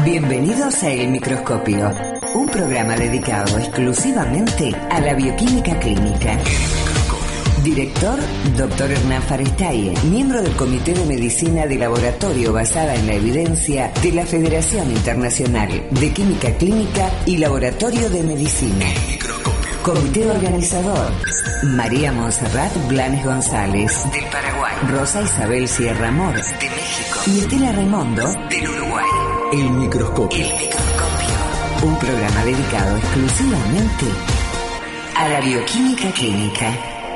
Bienvenidos a El Microscopio, un programa dedicado exclusivamente a la bioquímica clínica. Director, Dr. Hernán Farestaye, miembro del Comité de Medicina de Laboratorio basada en la evidencia de la Federación Internacional de Química Clínica y Laboratorio de Medicina. Comité organizador, María Montserrat Blanes González, del Paraguay, Rosa Isabel Sierra Mor, de México, y Estela Raimondo, del Uruguay. El Microscopio. El Microscopio, un programa dedicado exclusivamente a la bioquímica clínica.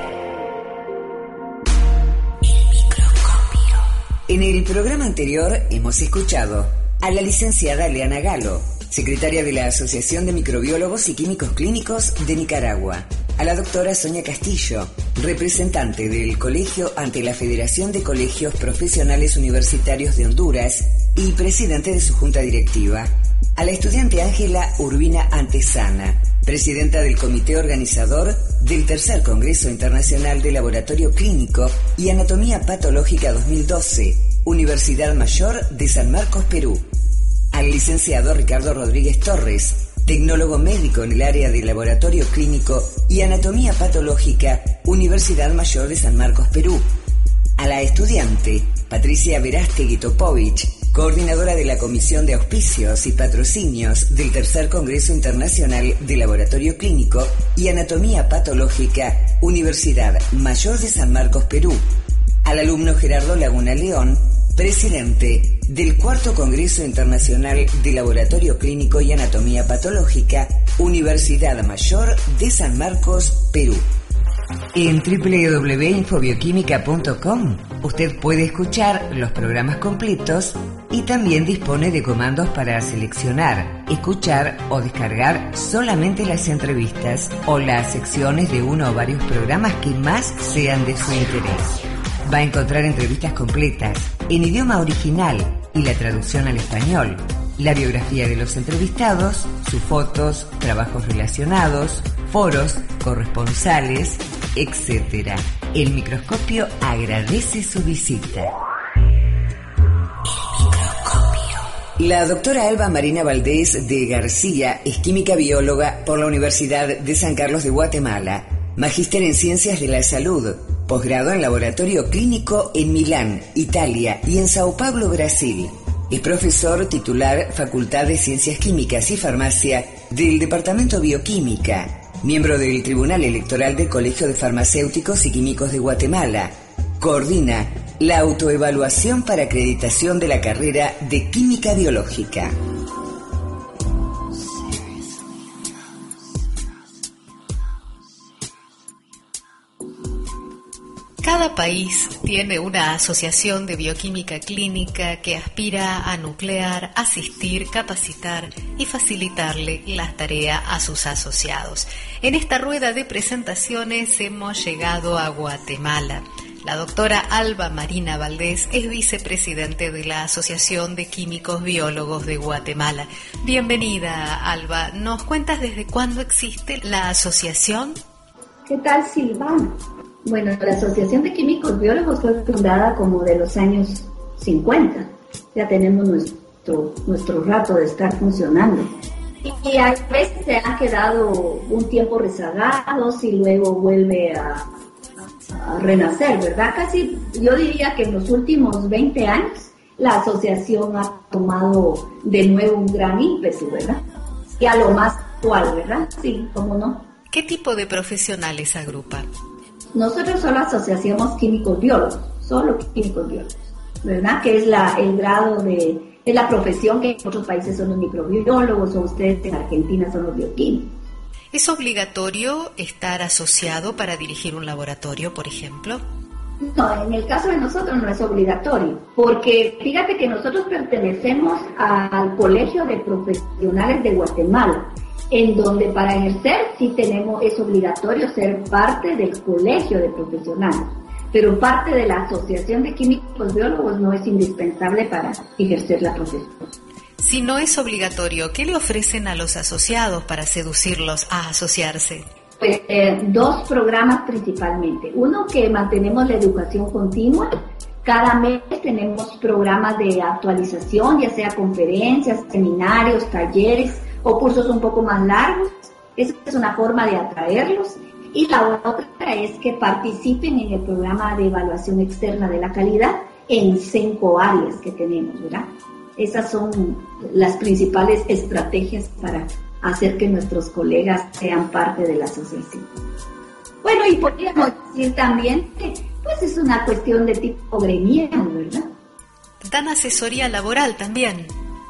En el programa anterior hemos escuchado a la licenciada Leana Galo, secretaria de la Asociación de Microbiólogos y Químicos Clínicos de Nicaragua, a la doctora Sonia Castillo, representante del colegio ante la Federación de Colegios Profesionales Universitarios de Honduras y presidente de su junta directiva, a la estudiante Ángela Urbina Antesana, presidenta del comité organizador del Tercer Congreso Internacional de Laboratorio Clínico y Anatomía Patológica 2012, Universidad Mayor de San Marcos, Perú, al licenciado Ricardo Rodríguez Torres, tecnólogo médico en el área de Laboratorio Clínico y Anatomía Patológica, Universidad Mayor de San Marcos, Perú, a la estudiante Patricia Verástegui Topovich, coordinadora de la Comisión de Auspicios y Patrocinios del Tercer Congreso Internacional de Laboratorio Clínico y Anatomía Patológica, Universidad Mayor de San Marcos, Perú, al alumno Gerardo Laguna León, presidente del Cuarto Congreso Internacional de Laboratorio Clínico y Anatomía Patológica, Universidad Mayor de San Marcos, Perú. En www.infobioquímica.com usted puede escuchar los programas completos y también dispone de comandos para seleccionar, escuchar o descargar solamente las entrevistas o las secciones de uno o varios programas que más sean de su interés. Va a encontrar entrevistas completas en idioma original y la traducción al español, la biografía de los entrevistados, sus fotos, trabajos relacionados, foros, corresponsales, etc. El Microscopio agradece su visita. La doctora Alba Marina Valdés de García es química bióloga por la Universidad de San Carlos de Guatemala, magíster en Ciencias de la Salud, posgrado en Laboratorio Clínico en Milán, Italia y en Sao Paulo, Brasil. Es profesor titular Facultad de Ciencias Químicas y Farmacia del Departamento Bioquímica, miembro del Tribunal Electoral del Colegio de Farmacéuticos y Químicos de Guatemala. Coordina la autoevaluación para acreditación de la carrera de Química Biológica. Cada país tiene una asociación de bioquímica clínica que aspira a nuclear, asistir, capacitar y facilitarle la tarea a sus asociados. En esta rueda de presentaciones hemos llegado a Guatemala. La doctora Alba Marina Valdés es vicepresidente de la Asociación de Químicos Biólogos de Guatemala. Bienvenida, Alba. ¿Nos cuentas desde cuándo existe la asociación? ¿Qué tal, Silvana? Bueno, la Asociación de Químicos Biólogos fue fundada como de los años 50. Ya tenemos nuestro rato de estar funcionando. Y a veces se han quedado un tiempo rezagados y luego vuelve a renacer, ¿verdad? Casi yo diría que en los últimos 20 años la asociación ha tomado de nuevo un gran ímpetu, ¿verdad? Y a lo más actual, ¿verdad? Sí, ¿cómo no? ¿Qué tipo de profesionales agrupa? Nosotros solo asociamos químicos biólogos, solo químicos biólogos, ¿verdad? Que es el grado es la profesión que en otros países son los microbiólogos o ustedes en Argentina son los bioquímicos. ¿Es obligatorio estar asociado para dirigir un laboratorio, por ejemplo? No, en el caso de nosotros no es obligatorio, porque fíjate que nosotros pertenecemos al Colegio de Profesionales de Guatemala, en donde para ejercer sí es obligatorio ser parte del Colegio de Profesionales, pero parte de la Asociación de Químicos Biólogos no es indispensable para ejercer la profesión. Si no es obligatorio, ¿qué le ofrecen a los asociados para seducirlos a asociarse? Dos programas principalmente. Uno, que mantenemos la educación continua Cada mes tenemos programas de actualización, ya sea conferencias, seminarios, talleres o cursos un poco más largos. Esa es una forma de atraerlos. Y la otra es que participen en el programa de evaluación externa de la calidad en 5 áreas que tenemos, ¿verdad? Esas son las principales estrategias para hacer que nuestros colegas sean parte de la asociación. Bueno, y podríamos decir también que pues es una cuestión de tipo gremial, ¿verdad? ¿Dan asesoría laboral también?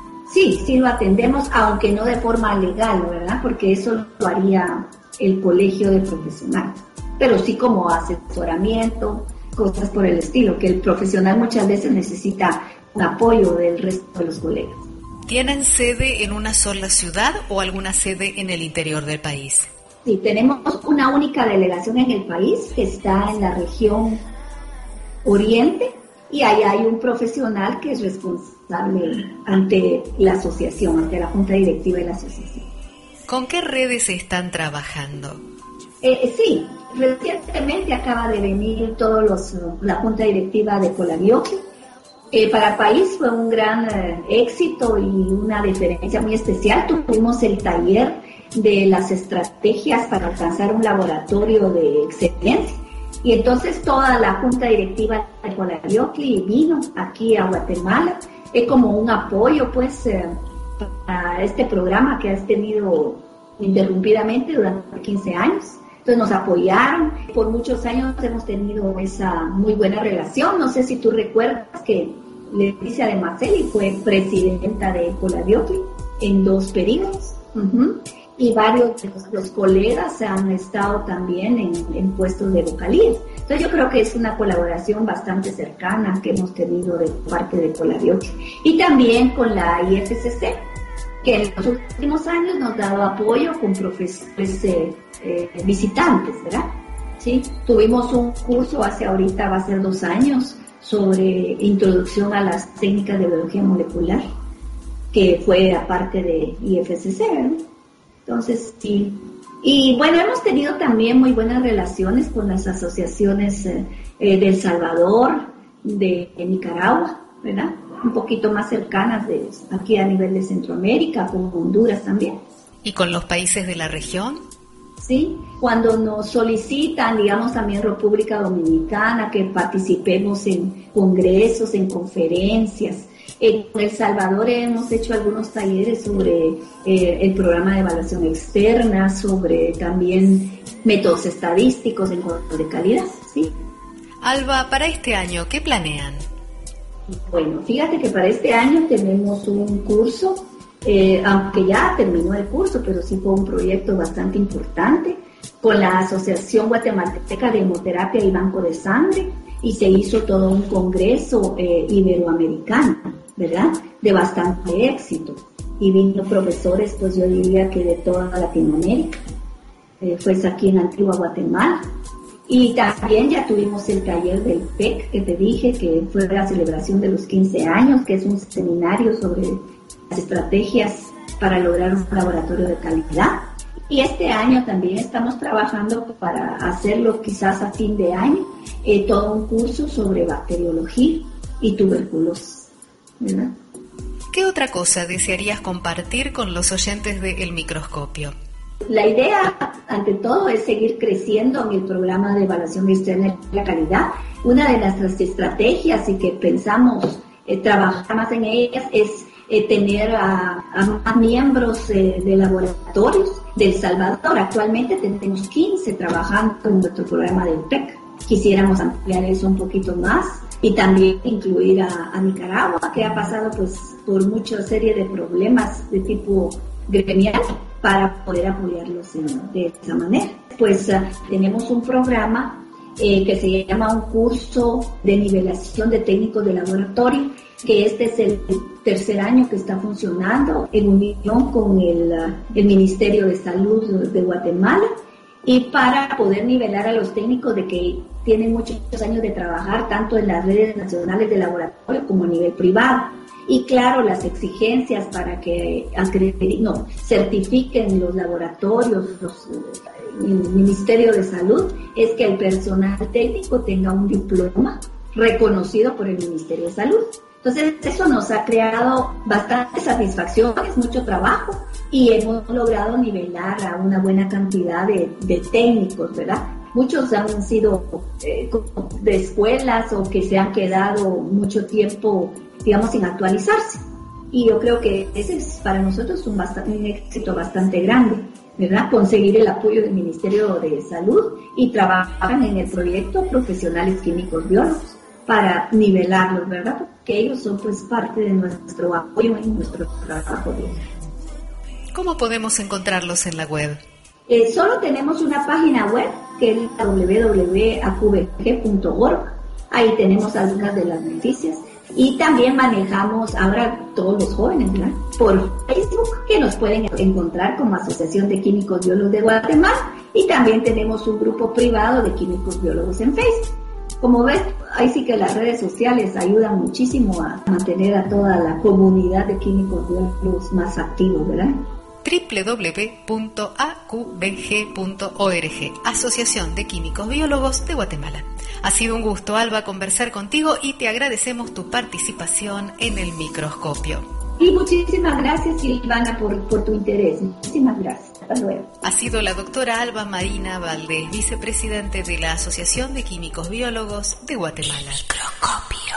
Sí lo atendemos, aunque no de forma legal, ¿verdad? Porque eso lo haría el colegio de profesionales. Pero sí como asesoramiento, cosas por el estilo, que el profesional muchas veces necesita un apoyo del resto de los colegas. ¿Tienen sede en una sola ciudad o alguna sede en el interior del país? Sí, tenemos una única delegación en el país que está en la región Oriente y ahí hay un profesional que es responsable ante la asociación, ante la junta directiva de la asociación. ¿Con qué redes están trabajando? Sí, recientemente acaba de venir la junta directiva de Colavioque. Para el país fue un gran éxito y una diferencia muy especial. Tuvimos el taller de las estrategias para alcanzar un laboratorio de excelencia. Y entonces toda la junta directiva de Colavioque vino aquí a Guatemala como un apoyo pues para este programa que has tenido ininterrumpidamente durante 15 años. Entonces nos apoyaron, por muchos años hemos tenido esa muy buena relación. No sé si tú recuerdas que Leticia de Marcelli fue presidenta de Colavioque en 2 periodos. Y varios de los colegas han estado también en puestos de vocalías. Entonces yo creo que es una colaboración bastante cercana que hemos tenido de parte de Colavioque. Y también con la IFCC, que en los últimos años nos ha dado apoyo con profesores visitantes, ¿verdad? Sí, tuvimos un curso va a ser 2 años, sobre introducción a las técnicas de biología molecular, que fue aparte de IFCC, ¿verdad? Entonces, sí. Y bueno, hemos tenido también muy buenas relaciones con las asociaciones de El Salvador, de Nicaragua, ¿verdad? Un poquito más cercanas de aquí a nivel de Centroamérica, con Honduras también. ¿Y con los países de la región? Sí, cuando nos solicitan, digamos también República Dominicana, que participemos en congresos, en conferencias. En El Salvador hemos hecho algunos talleres sobre el programa de evaluación externa, sobre también métodos estadísticos en control de calidad, ¿sí? Alba, para este año, ¿qué planean? Bueno, fíjate que para este año tenemos un curso, aunque ya terminó el curso, pero sí fue un proyecto bastante importante, con la Asociación Guatemalteca de Hemoterapia y Banco de Sangre, y se hizo todo un congreso iberoamericano, ¿verdad? De bastante éxito. Y vino profesores, pues yo diría que de toda Latinoamérica, pues aquí en Antigua Guatemala. Y también ya tuvimos el taller del PEC, que te dije, que fue la celebración de los 15 años, que es un seminario sobre las estrategias para lograr un laboratorio de calidad. Y este año también estamos trabajando para hacerlo quizás a fin de año, todo un curso sobre bacteriología y tuberculosis, ¿verdad? ¿Qué otra cosa desearías compartir con los oyentes de El Microscopio? La idea, ante todo, es seguir creciendo en el programa de evaluación externa de la calidad. Una de nuestras estrategias y que pensamos trabajar más en ellas es tener a más miembros de laboratorios de El Salvador. Actualmente tenemos 15 trabajando en nuestro programa del PEC. Quisiéramos ampliar eso un poquito más y también incluir a Nicaragua, que ha pasado pues por mucha serie de problemas de tipo gremial, para poder apoyarlos de esa manera. Pues tenemos un programa que se llama un curso de nivelación de técnicos de laboratorio, que este es el tercer año que está funcionando en unión con el Ministerio de Salud de Guatemala, y para poder nivelar a los técnicos de que tienen muchos años de trabajar tanto en las redes nacionales de laboratorio como a nivel privado. Y claro, las exigencias para que certifiquen los laboratorios, el Ministerio de Salud, es que el personal técnico tenga un diploma reconocido por el Ministerio de Salud. Entonces, eso nos ha creado bastantes satisfacciones, mucho trabajo, y hemos logrado nivelar a una buena cantidad de técnicos, ¿verdad? Muchos han sido de escuelas o que se han quedado mucho tiempo, digamos, sin actualizarse. Y yo creo que ese es para nosotros un éxito bastante grande, ¿verdad? Conseguir el apoyo del Ministerio de Salud, y trabajan en el proyecto Profesionales Químicos Biólogos para nivelarlos, ¿verdad? Porque ellos son pues parte de nuestro apoyo en nuestro trabajo diario. ¿Cómo podemos encontrarlos en la web? Solo tenemos una página web que es www.aqbg.org. Ahí tenemos algunas de las noticias. Y también manejamos ahora todos los jóvenes, ¿verdad?, por Facebook, que nos pueden encontrar como Asociación de Químicos Biólogos de Guatemala, y también tenemos un grupo privado de químicos biólogos en Facebook. Como ves, ahí sí que las redes sociales ayudan muchísimo a mantener a toda la comunidad de químicos biólogos más activos, ¿verdad? www.aqbg.org, Asociación de Químicos Biólogos de Guatemala. Ha sido un gusto, Alba, conversar contigo, y te agradecemos tu participación en el microscopio. Y muchísimas gracias, Silvana, por tu interés. Muchísimas gracias. Hasta luego. Ha sido la doctora Alba Marina Valdés, vicepresidente de la Asociación de Químicos Biólogos de Guatemala. Microscopio.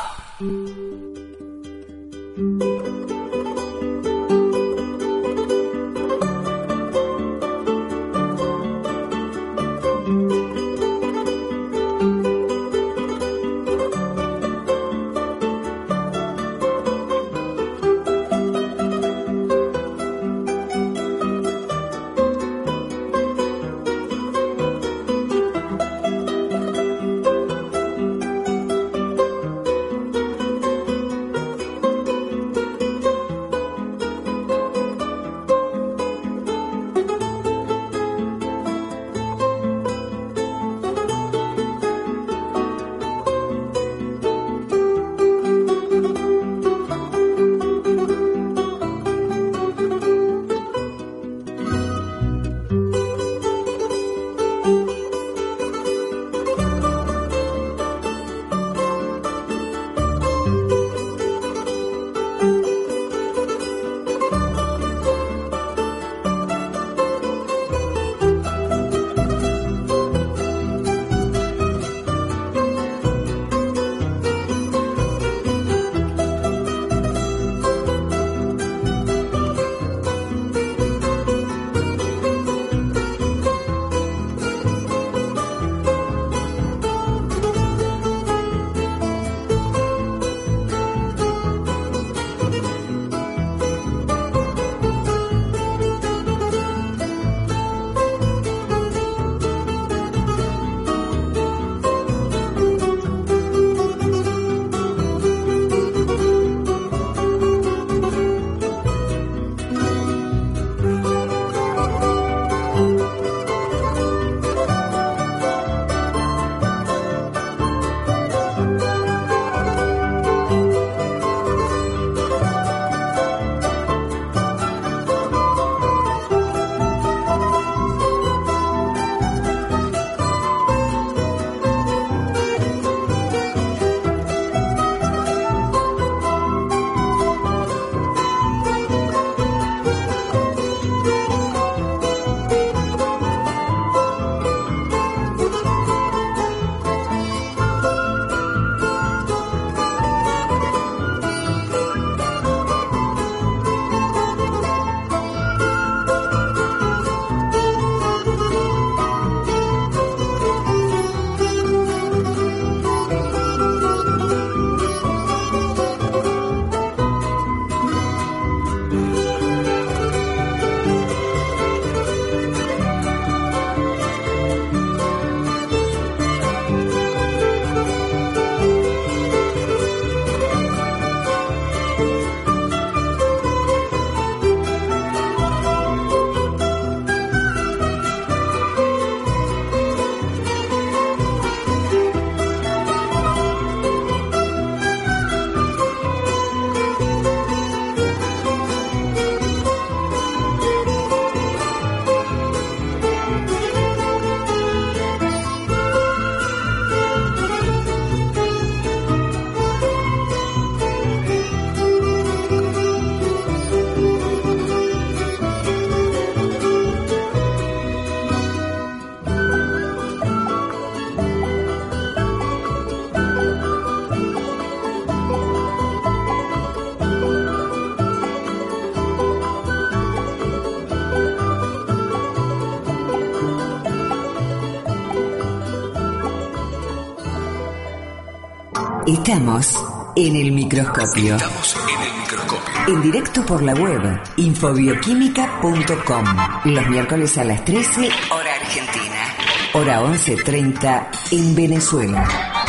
Estamos en el microscopio. En directo por la web infobioquímica.com. Los miércoles a las 13, hora argentina. Hora 11:30 en Venezuela.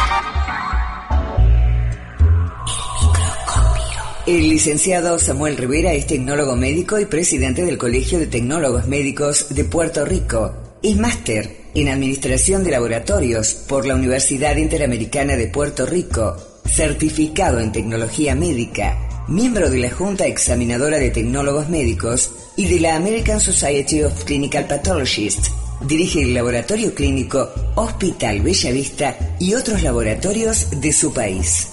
El licenciado Samuel Rivera es tecnólogo médico y presidente del Colegio de Tecnólogos Médicos de Puerto Rico. Es máster en Administración de Laboratorios por la Universidad Interamericana de Puerto Rico, certificado en Tecnología Médica, miembro de la Junta Examinadora de Tecnólogos Médicos y de la American Society of Clinical Pathologists. Dirige el laboratorio clínico Hospital Bellavista y otros laboratorios de su país.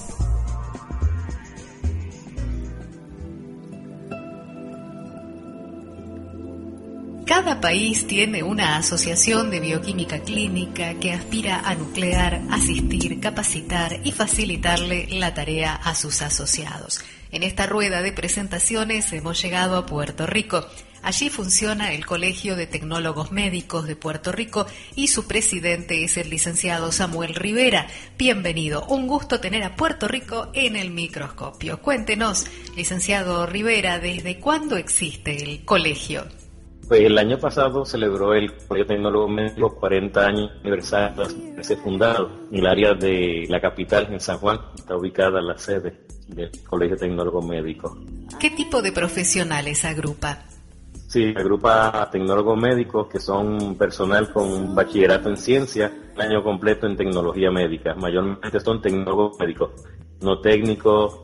Cada país tiene una asociación de bioquímica clínica que aspira a nuclear, asistir, capacitar y facilitarle la tarea a sus asociados. En esta rueda de presentaciones hemos llegado a Puerto Rico. Allí funciona el Colegio de Tecnólogos Médicos de Puerto Rico y su presidente es el licenciado Samuel Rivera. Bienvenido, un gusto tener a Puerto Rico en el microscopio. Cuéntenos, licenciado Rivera, ¿desde cuándo existe el colegio? Pues el año pasado celebró el Colegio de Tecnólogos Médicos 40 años aniversario de ser fundado. En el área de la capital, en San Juan, está ubicada la sede del Colegio de Tecnólogos Médicos. ¿Qué tipo de profesionales agrupa? Sí, agrupa a tecnólogos médicos que son personal con bachillerato en ciencia, un año completo en tecnología médica. Mayormente son tecnólogos médicos, no técnicos,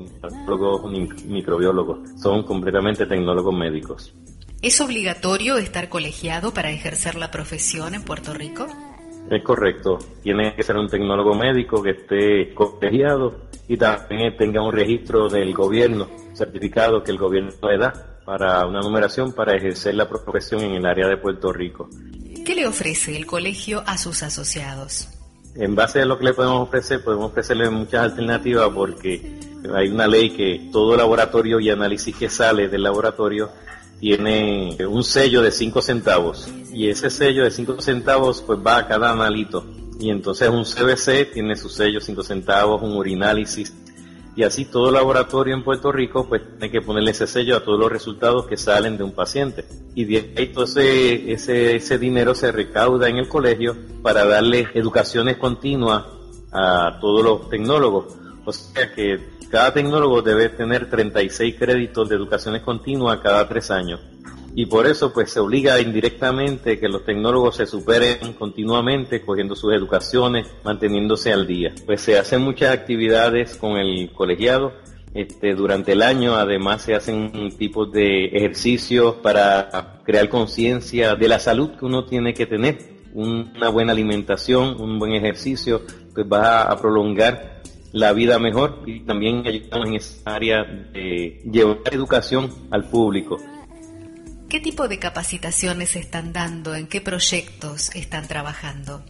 ni microbiólogos, son completamente tecnólogos médicos. ¿Es obligatorio estar colegiado para ejercer la profesión en Puerto Rico? Es correcto. Tiene que ser un tecnólogo médico que esté colegiado y también tenga un registro del gobierno, certificado que el gobierno le da para una numeración para ejercer la profesión en el área de Puerto Rico. ¿Qué le ofrece el colegio a sus asociados? En base a lo que le podemos ofrecerle muchas alternativas porque hay una ley que todo laboratorio y análisis que sale del laboratorio tiene un sello de 5 centavos y ese sello de 5 centavos pues va a cada analito y entonces un CBC tiene su sello 5 centavos, un urinálisis y así todo laboratorio en Puerto Rico pues tiene que ponerle ese sello a todos los resultados que salen de un paciente y de ahí entonces ese dinero se recauda en el colegio para darle educaciones continuas a todos los tecnólogos, o sea que cada tecnólogo debe tener 36 créditos de educaciones continuas cada 3 años. Y por eso pues se obliga indirectamente que los tecnólogos se superen continuamente, cogiendo sus educaciones, manteniéndose al día. Pues se hacen muchas actividades con el colegiado durante el año. Además se hacen tipos de ejercicios para crear conciencia de la salud que uno tiene que tener. Una buena alimentación, un buen ejercicio, pues va a prolongar la vida mejor y también ayudamos en esa área de llevar educación al público. ¿Qué tipo de capacitaciones se están dando? ¿En qué proyectos están trabajando?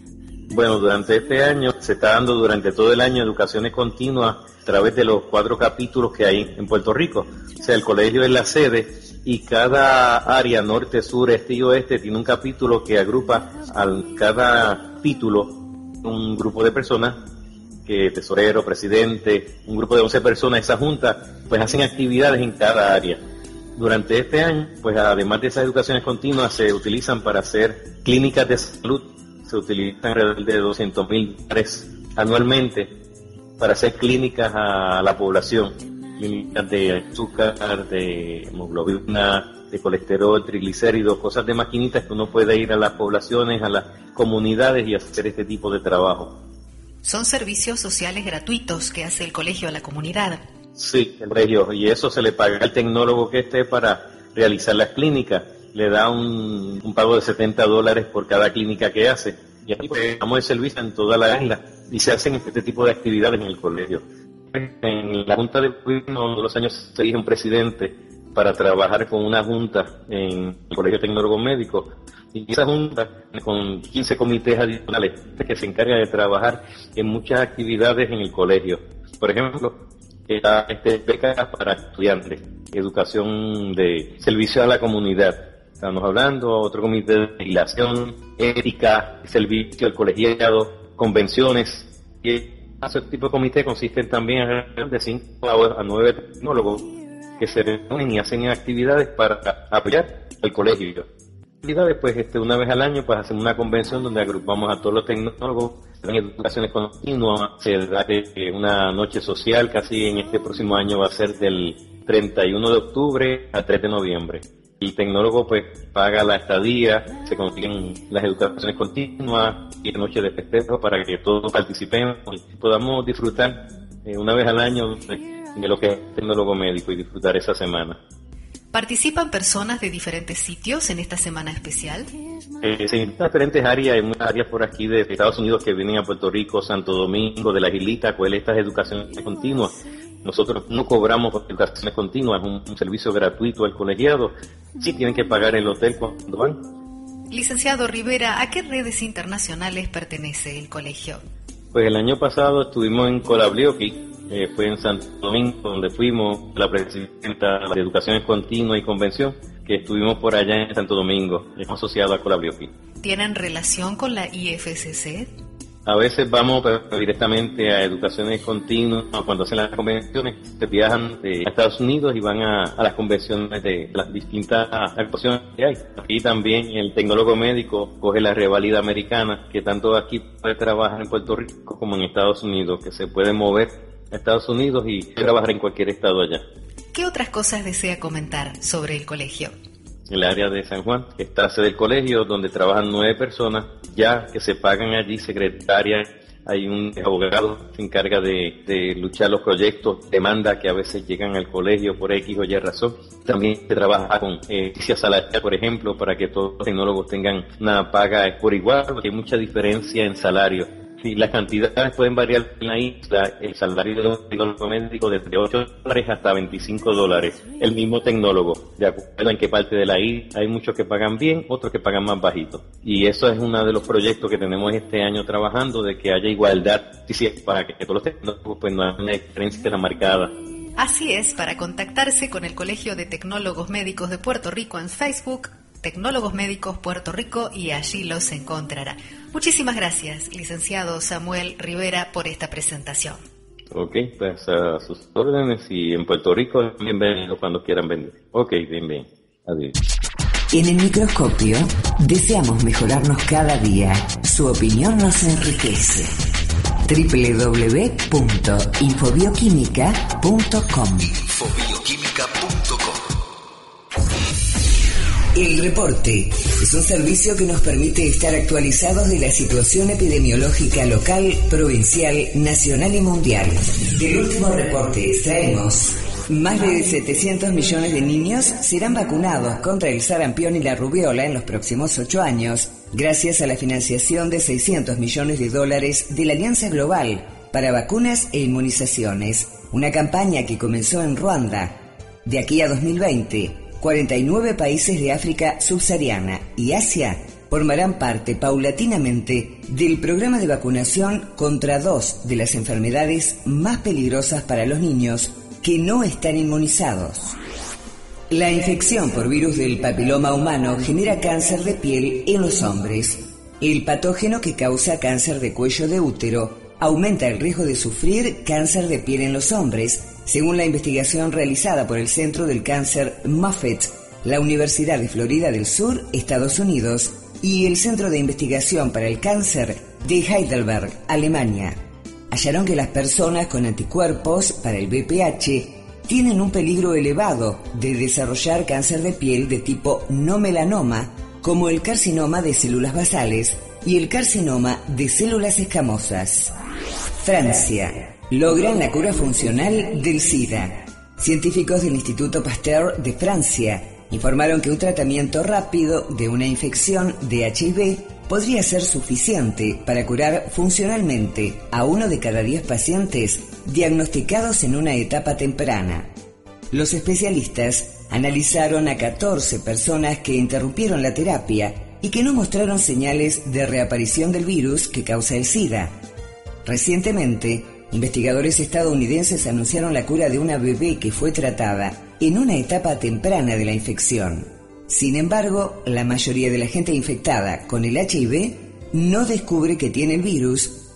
Bueno, durante este año se está dando durante todo el año educaciones continuas a través de los 4 capítulos que hay en Puerto Rico. O sea, el colegio es la sede y cada área, norte, sur, este y oeste, tiene un capítulo que agrupa a cada título un grupo de personas, que tesorero, presidente, un grupo de 11 personas, esa junta, pues hacen actividades en cada área. Durante este año, pues además de esas educaciones continuas, se utilizan para hacer clínicas de salud, se utilizan alrededor de $200,000 anualmente para hacer clínicas a la población, clínicas de azúcar, de hemoglobina, de colesterol, triglicéridos, cosas de maquinitas que uno puede ir a las poblaciones, a las comunidades y hacer este tipo de trabajo. Son servicios sociales gratuitos que hace el colegio a la comunidad. Sí, el colegio, y eso se le paga al tecnólogo que esté para realizar las clínicas. Le da un pago de $70 por cada clínica que hace. Y aquí pues, damos el servicio en toda la isla y se hacen este tipo de actividades en el colegio. En la Junta de Gobierno, todos los años se elige un presidente para trabajar con una junta en el Colegio de Tecnólogos Médicos. Y esa junta, con 15 comités adicionales, que se encarga de trabajar en muchas actividades en el colegio. Por ejemplo, becas para estudiantes, educación de servicio a la comunidad. Estamos hablando, otro comité de legislación, ética, servicio al colegiado, convenciones, y Ese tipo de comité consiste también de 5 a 9 tecnólogos que se reúnen y hacen actividades para apoyar al colegio. Actividades, pues, una vez al año, pues, hacemos una convención donde agrupamos a todos los tecnólogos en educaciones continuas. Se da una noche social, casi en este próximo año va a ser del 31 de octubre al 3 de noviembre. El tecnólogo, pues, paga la estadía, se consiguen las educaciones continuas y noche de festejo para que todos participemos y podamos disfrutar una vez al año de lo que es el tecnólogo médico y disfrutar esa semana. ¿Participan personas de diferentes sitios en esta semana especial? En diferentes áreas, hay muchas áreas por aquí de Estados Unidos que vienen a Puerto Rico, Santo Domingo, de las Islitas, pues estas educaciones continuas. Nosotros no cobramos por educaciones continuas, es un servicio gratuito al colegiado. Sí tienen que pagar el hotel cuando van. Licenciado Rivera, ¿a qué redes internacionales pertenece el colegio? Pues el año pasado estuvimos en Colablioqui, fue en Santo Domingo, donde fuimos la presidenta de Educaciones Continuas y Convención, que estuvimos por allá en Santo Domingo, asociado a Colablioqui. ¿Tienen relación con la IFCC? A veces vamos directamente a Educaciones Continuas, cuando hacen las convenciones, se viajan a Estados Unidos y van a las convenciones de las distintas actuaciones que hay. Aquí también el tecnólogo médico coge la revalida americana, que tanto aquí puede trabajar en Puerto Rico como en Estados Unidos, que se puede mover a Estados Unidos y trabajar en cualquier estado allá. ¿Qué otras cosas desea comentar sobre el colegio? El área de San Juan está la sede del colegio, donde trabajan 9 personas, ya que se pagan allí secretarias, hay un abogado que se encarga de luchar los proyectos, demandas que a veces llegan al colegio por X o Y razón. También se trabaja con justicia salarial, por ejemplo, para que todos los tecnólogos tengan una paga por igual, porque hay mucha diferencia en salario. Sí, las cantidades pueden variar en la isla. El salario de un tecnólogo médico desde $8 hasta $25. El mismo tecnólogo, de acuerdo en qué parte de la isla. Hay muchos que pagan bien, otros que pagan más bajito. Y eso es uno de los proyectos que tenemos este año trabajando, de que haya igualdad, para que todos los tecnólogos pues no haya una diferencia marcada. Así es, para contactarse con el Colegio de Tecnólogos Médicos de Puerto Rico en Facebook, Tecnólogos Médicos Puerto Rico, y allí los encontrará. Muchísimas gracias, licenciado Samuel Rivera, por esta presentación. Ok, pues a sus órdenes, y en Puerto Rico, bienvenido cuando quieran venir. Ok, bien. Adiós. En el microscopio, deseamos mejorarnos cada día. Su opinión nos enriquece. www.infobioquímica.com. El reporte es un servicio que nos permite estar actualizados de la situación epidemiológica local, provincial, nacional y mundial. Del último reporte extraemos: más de 700 millones de niños serán vacunados contra el sarampión y la rubiola en los próximos 8 años, gracias a la financiación de $600 millones de la Alianza Global para Vacunas e Inmunizaciones, una campaña que comenzó en Ruanda. De aquí a 2020, 49 países de África subsahariana y Asia formarán parte paulatinamente del programa de vacunación contra 2 de las enfermedades más peligrosas para los niños que no están inmunizados. La infección por virus del papiloma humano genera cáncer de piel en los hombres. El patógeno que causa cáncer de cuello de útero aumenta el riesgo de sufrir cáncer de piel en los hombres, según la investigación realizada por el Centro del Cáncer Moffitt, la Universidad de Florida del Sur, Estados Unidos, y el Centro de Investigación para el Cáncer de Heidelberg, Alemania. Hallaron que las personas con anticuerpos para el VPH tienen un peligro elevado de desarrollar cáncer de piel de tipo no melanoma, como el carcinoma de células basales y el carcinoma de células escamosas. Francia. Logran la cura funcional del SIDA. Científicos del Instituto Pasteur de Francia informaron que un tratamiento rápido de una infección de HIV podría ser suficiente para curar funcionalmente a 1 de cada 10 pacientes diagnosticados en una etapa temprana. Los especialistas analizaron a 14 personas que interrumpieron la terapia y que no mostraron señales de reaparición del virus que causa el SIDA. Recientemente, investigadores estadounidenses anunciaron la cura de una bebé que fue tratada en una etapa temprana de la infección. Sin embargo, la mayoría de la gente infectada con el HIV no descubre que tiene el virus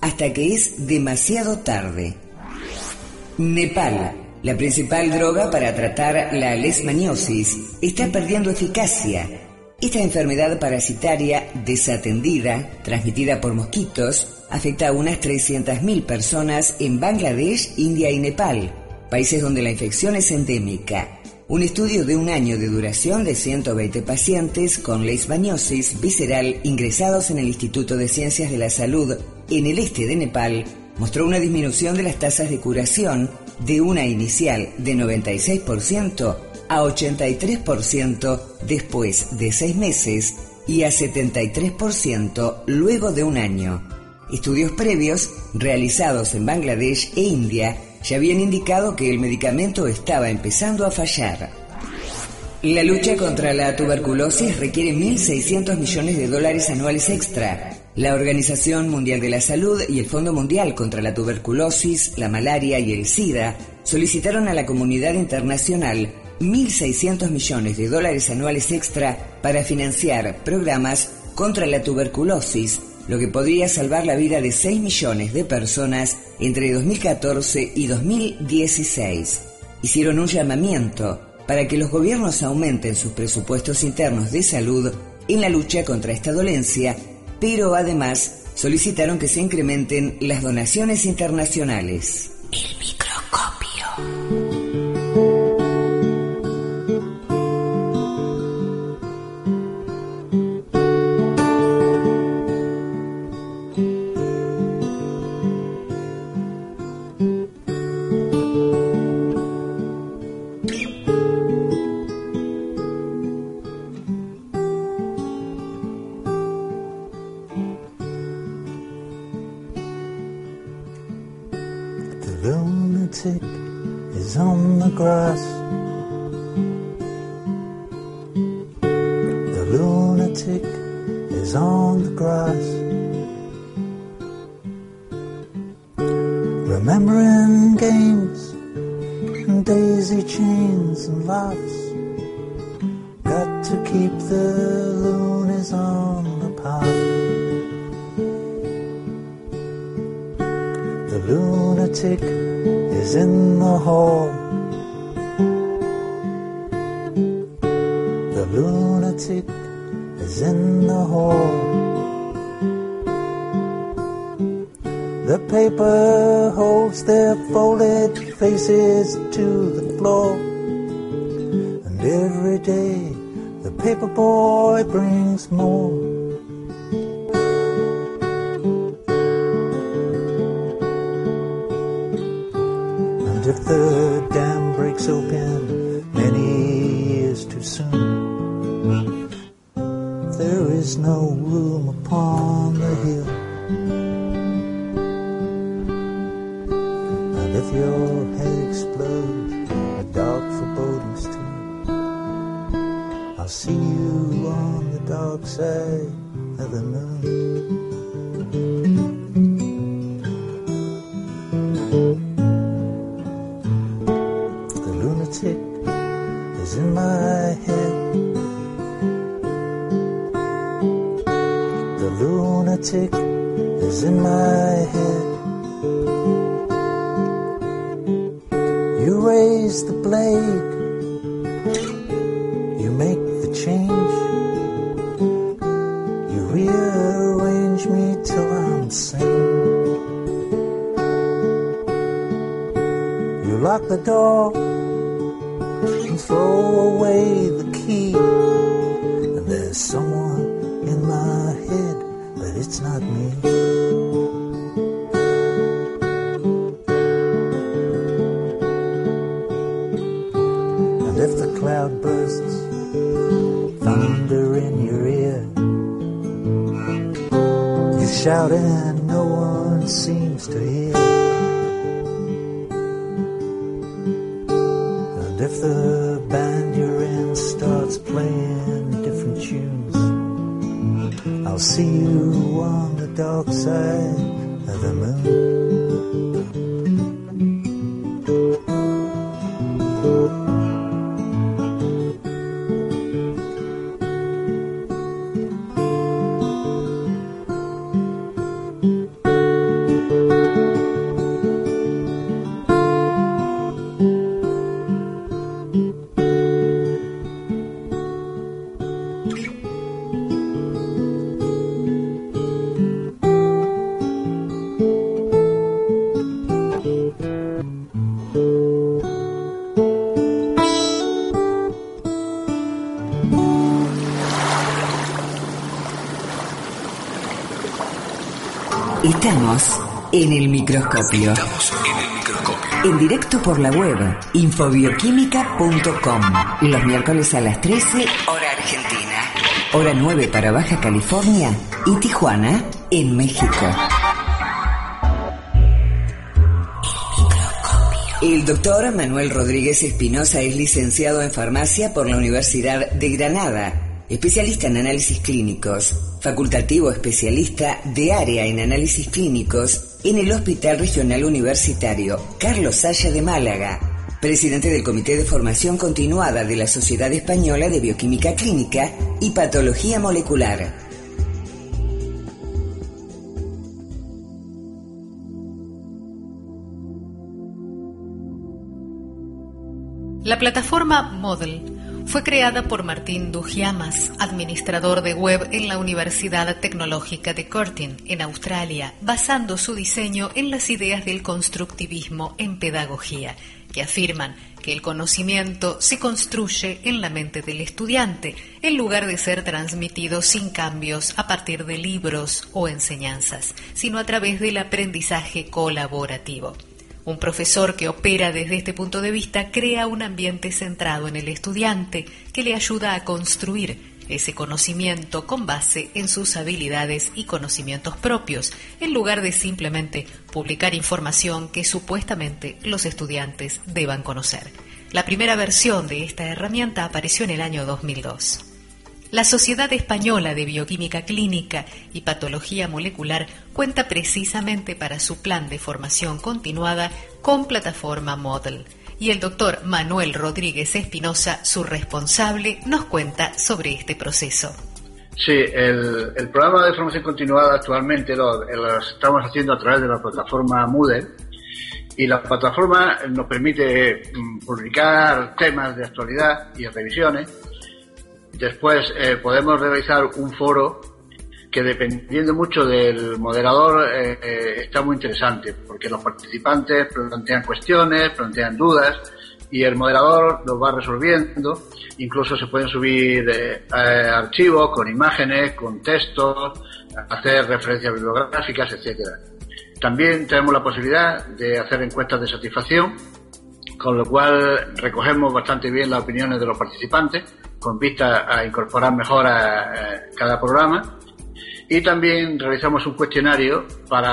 hasta que es demasiado tarde. Nepal, la principal droga para tratar la leishmaniosis, está perdiendo eficacia. Esta enfermedad parasitaria desatendida, transmitida por mosquitos, afecta a unas 300.000 personas en Bangladesh, India y Nepal, países donde la infección es endémica. Un estudio de un año de duración de 120 pacientes con leishmaniosis visceral ingresados en el Instituto de Ciencias de la Salud en el este de Nepal mostró una disminución de las tasas de curación de una inicial de 96% a 83% después de 6 meses y a 73% luego de un año. Estudios previos realizados en Bangladesh e India ya habían indicado que el medicamento estaba empezando a fallar. La lucha contra la tuberculosis requiere 1.600 millones de dólares anuales extra. La Organización Mundial de la Salud y el Fondo Mundial contra la Tuberculosis, la Malaria y el SIDA solicitaron a la comunidad internacional 1.600 millones de dólares anuales extra para financiar programas contra la tuberculosis, lo que podría salvar la vida de 6 millones de personas entre 2014 y 2016. Hicieron un llamamiento para que los gobiernos aumenten sus presupuestos internos de salud en la lucha contra esta dolencia, pero además solicitaron que se incrementen las donaciones internacionales. El microscopio. Is on the grass. The lunatic is on the grass. Remembering games and daisy chains and laughs. Got to keep the loonies on the path. The lunatic is in the hall. The lunatic is in the hall. The paper holds their folded faces to the floor. And every day the paper boy brings more. If the dam breaks open many years too soon, there is no room upon the hill. And if your head explodes, a dark forebodings too, I'll see you on the dark side of the moon. Is in my head. The lunatic is in my head. You raise the blade, you make the change, you rearrange me till I'm sane. You lock the door and throw away the key, and there's someone in my head, but it's not me. And if the cloud bursts, thunder in your ear, you shout and no one seems to hear. If the band you're in starts playing different tunes, I'll see you on the dark side of the moon. Estamos en el microscopio. En directo por la web infobioquímica.com. Los miércoles a las 13, hora argentina. Hora 9 para Baja California y Tijuana, en México. El doctor Manuel Rodríguez Espinosa es licenciado en farmacia por la Universidad de Granada. Especialista en análisis clínicos, facultativo especialista de área en análisis clínicos en el Hospital Regional Universitario Carlos Saya de Málaga, presidente del Comité de Formación Continuada de la Sociedad Española de Bioquímica Clínica y Patología Molecular. La plataforma Model fue creada por Martín Dugiamas, administrador de web en la Universidad Tecnológica de Curtin, en Australia, basando su diseño en las ideas del constructivismo en pedagogía, que afirman que el conocimiento se construye en la mente del estudiante, en lugar de ser transmitido sin cambios a partir de libros o enseñanzas, sino a través del aprendizaje colaborativo. Un profesor que opera desde este punto de vista crea un ambiente centrado en el estudiante que le ayuda a construir ese conocimiento con base en sus habilidades y conocimientos propios, en lugar de simplemente publicar información que supuestamente los estudiantes deban conocer. La primera versión de esta herramienta apareció en el año 2002. La Sociedad Española de Bioquímica Clínica y Patología Molecular cuenta precisamente para su plan de formación continuada con plataforma Model. Y el doctor Manuel Rodríguez Espinosa, su responsable, nos cuenta sobre este proceso. Sí, el programa de formación continuada actualmente lo estamos haciendo a través de la plataforma Moodle, y la plataforma nos permite publicar temas de actualidad y revisiones. Después podemos realizar un foro que, dependiendo mucho del moderador, está muy interesante, porque los participantes plantean cuestiones, plantean dudas, y el moderador los va resolviendo. Incluso se pueden subir archivos con imágenes, con textos, hacer referencias bibliográficas, etcétera. También tenemos la posibilidad de hacer encuestas de satisfacción, con lo cual recogemos bastante bien las opiniones de los participantes, con vista a incorporar mejor a cada programa. Y también realizamos un cuestionario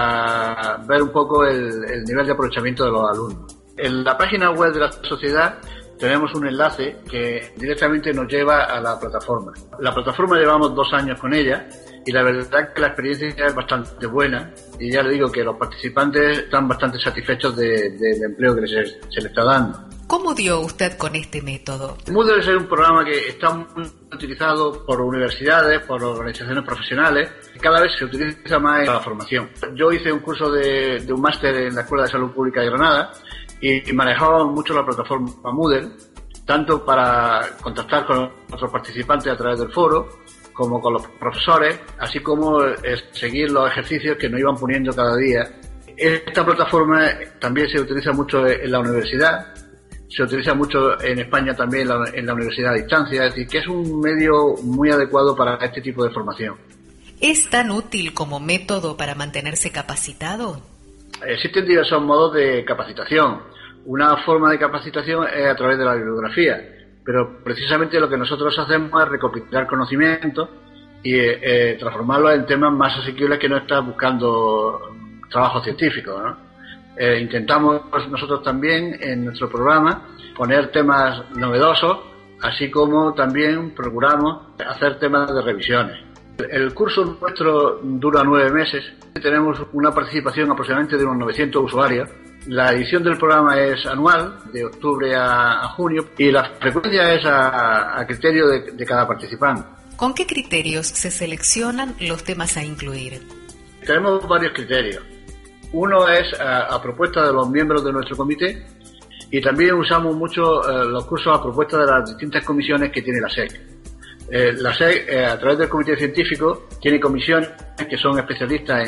para ver un poco el nivel de aprovechamiento de los alumnos. En la página web de la sociedad tenemos un enlace que directamente nos lleva a la plataforma. La plataforma llevamos 2 años con ella, y la verdad es que la experiencia es bastante buena, y ya le digo que los participantes están bastante satisfechos del empleo que se les está dando. ¿Cómo dio usted con este método? Moodle es un programa que está muy utilizado por universidades, por organizaciones profesionales. Cada vez se utiliza más en la formación. Yo hice un curso de un máster en la Escuela de Salud Pública de Granada y manejábamos mucho la plataforma Moodle, tanto para contactar con otros participantes a través del foro, como con los profesores, así como seguir los ejercicios que nos iban poniendo cada día. Esta plataforma también se utiliza mucho en la universidad, se utiliza mucho en España también en la universidad a distancia, es decir, que es un medio muy adecuado para este tipo de formación. ¿Es tan útil como método para mantenerse capacitado? Existen diversos modos de capacitación. Una forma de capacitación es a través de la bibliografía, pero precisamente lo que nosotros hacemos es recopilar conocimientos y transformarlos en temas más asequibles que no estar buscando trabajo científico, ¿no? Intentamos nosotros también en nuestro programa poner temas novedosos, así como también procuramos hacer temas de revisiones. El curso nuestro dura 9 meses, tenemos una participación aproximadamente de unos 900 usuarios. La edición del programa es anual, de octubre a junio, y la frecuencia es a criterio de cada participante. ¿Con qué criterios se seleccionan los temas a incluir? Tenemos varios criterios. Uno es a propuesta de los miembros de nuestro comité, y también usamos mucho los cursos a propuesta de las distintas comisiones que tiene la SEC. La SEC, a través del comité científico, tiene comisiones que son especialistas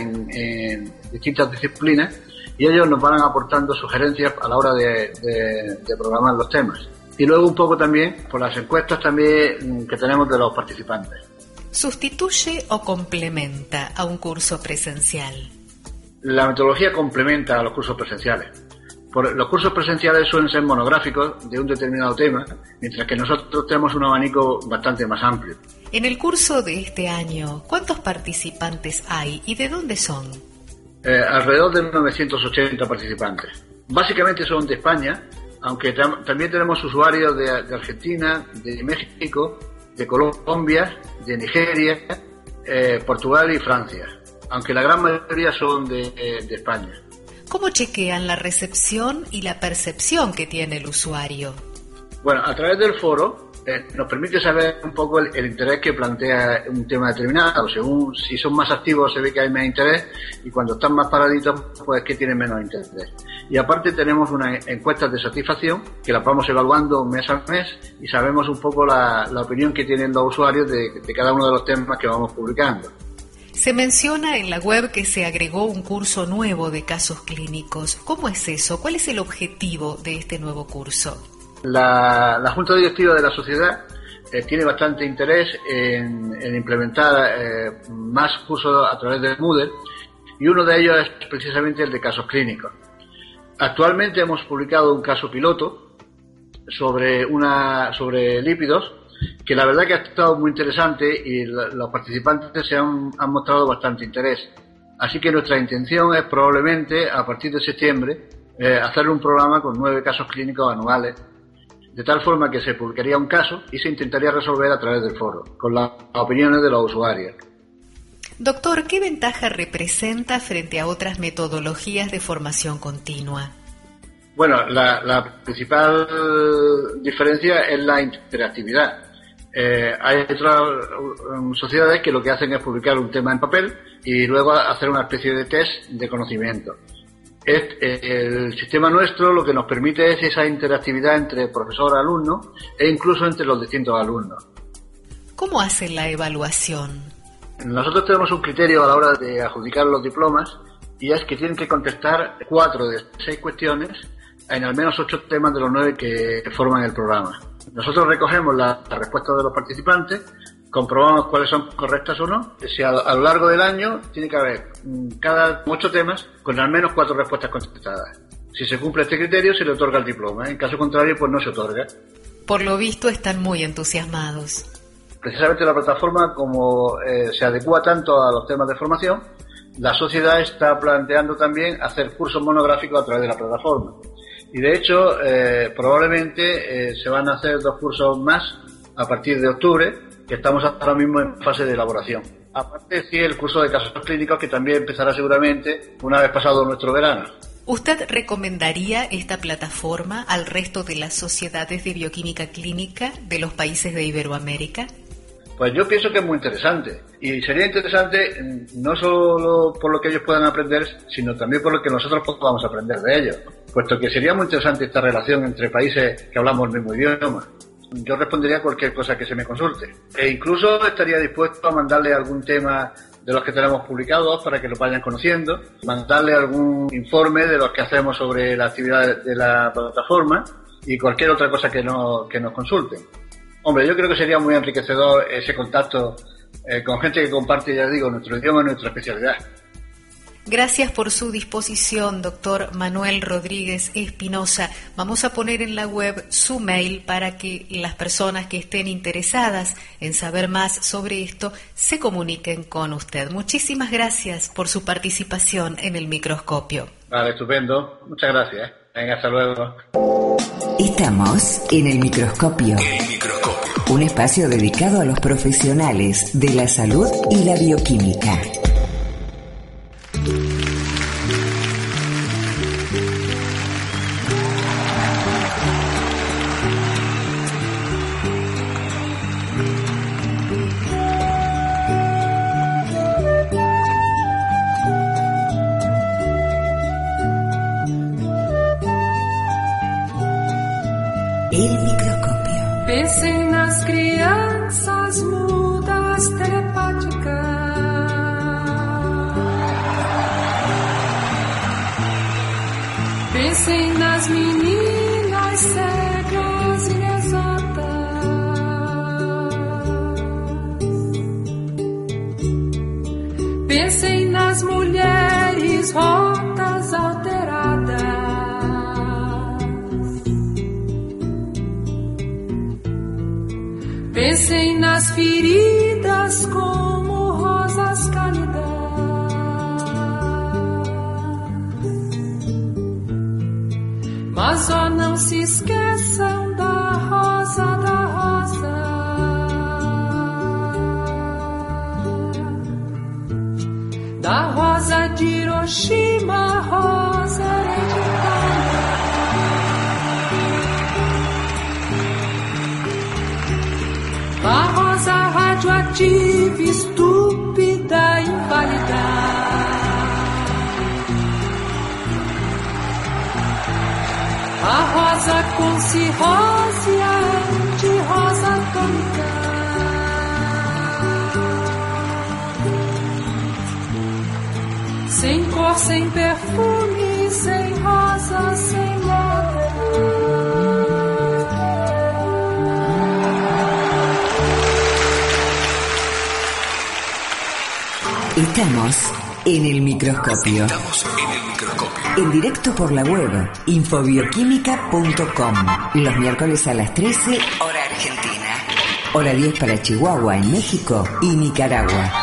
en distintas disciplinas, y ellos nos van aportando sugerencias a la hora de programar los temas. Y luego un poco también por las encuestas también que tenemos de los participantes. ¿Sustituye o complementa a un curso presencial? La metodología complementa a los cursos presenciales. Los cursos presenciales suelen ser monográficos de un determinado tema, mientras que nosotros tenemos un abanico bastante más amplio. En el curso de este año, ¿cuántos participantes hay y de dónde son? Alrededor de 980 participantes. Básicamente son de España, aunque también tenemos usuarios de Argentina, de México, de Colombia, de Nigeria, Portugal y Francia, aunque la gran mayoría son de España. ¿Cómo chequean la recepción y la percepción que tiene el usuario? Bueno, a través del foro nos permite saber un poco el interés que plantea un tema determinado. Según si son más activos se ve que hay más interés y cuando están más paraditos pues que tienen menos interés. Y aparte tenemos unas encuestas de satisfacción que las vamos evaluando mes a mes y sabemos un poco la opinión que tienen los usuarios de cada uno de los temas que vamos publicando. Se menciona en la web que se agregó un curso nuevo de casos clínicos. ¿Cómo es eso? ¿Cuál es el objetivo de este nuevo curso? La Junta Directiva de la Sociedad tiene bastante interés en implementar más cursos a través del Moodle y uno de ellos es precisamente el de casos clínicos. Actualmente hemos publicado un caso piloto sobre lípidos que la verdad que ha estado muy interesante y los participantes se han mostrado bastante interés. Así que nuestra intención es probablemente a partir de septiembre hacer un programa con 9 casos clínicos anuales, de tal forma que se publicaría un caso y se intentaría resolver a través del foro, con las opiniones de los usuarios. Doctor, ¿qué ventaja representa frente a otras metodologías de formación continua? Bueno, la principal diferencia es la interactividad. Hay otras sociedades que lo que hacen es publicar un tema en papel y luego hacer una especie de test de conocimiento. El sistema nuestro lo que nos permite es esa interactividad entre profesor y alumno e incluso entre los distintos alumnos. ¿Cómo hacen la evaluación? Nosotros tenemos un criterio a la hora de adjudicar los diplomas y es que tienen que contestar 4 de 6 cuestiones en al menos 8 temas de los 9 que forman el programa. Nosotros recogemos las respuestas de los participantes, comprobamos cuáles son correctas o no. Si a lo largo del año tiene que haber cada 8 temas con al menos 4 respuestas contestadas. Si se cumple este criterio se le otorga el diploma, en caso contrario pues no se otorga. Por lo visto están muy entusiasmados. Precisamente la plataforma, como se adecua tanto a los temas de formación, la sociedad está planteando también hacer cursos monográficos a través de la plataforma. Y de hecho, probablemente se van a hacer 2 cursos más a partir de octubre, que estamos ahora mismo en fase de elaboración. Aparte, sí, el curso de casos clínicos, que también empezará seguramente una vez pasado nuestro verano. ¿Usted recomendaría esta plataforma al resto de las sociedades de bioquímica clínica de los países de Iberoamérica? Pues yo pienso que es muy interesante. Y sería interesante no solo por lo que ellos puedan aprender, sino también por lo que nosotros podamos aprender de ellos. Puesto que sería muy interesante esta relación entre países que hablamos el mismo idioma. Yo respondería a cualquier cosa que se me consulte. E incluso estaría dispuesto a mandarle algún tema de los que tenemos publicados para que lo vayan conociendo, mandarle algún informe de los que hacemos sobre la actividad de la plataforma y cualquier otra cosa que nos consulten. Hombre, yo creo que sería muy enriquecedor ese contacto con gente que comparte, ya digo, nuestro idioma y nuestra especialidad. Gracias por su disposición, doctor Manuel Rodríguez Espinosa. Vamos a poner en la web su mail para que las personas que estén interesadas en saber más sobre esto se comuniquen con usted. Muchísimas gracias por su participación en el microscopio. Vale, estupendo. Muchas gracias. Venga, hasta luego. Estamos en el microscopio. Un espacio dedicado a los profesionales de la salud y la bioquímica. El microscopio. Pensem nas crianças mudas telepáticas. Pensem nas meninas cegas e exatas. Pensem nas mulheres tens rotas alteradas. Pensem nas feridas como rosas cálidas. Mas ó, não se esqueçam da rosa, da rosa. Da rosa de Hiroshima, rosa hereditária. Da rosa radioativa, estúpida, inválida. A rosa com cirrose, a anti-rosa atômica. Sem cor, sem perfume, sem rosa, sem nada. Estamos en el microscopio. En directo por la web infobioquímica.com. Los miércoles a las 13, hora argentina. Hora 10 para Chihuahua, en México y Nicaragua.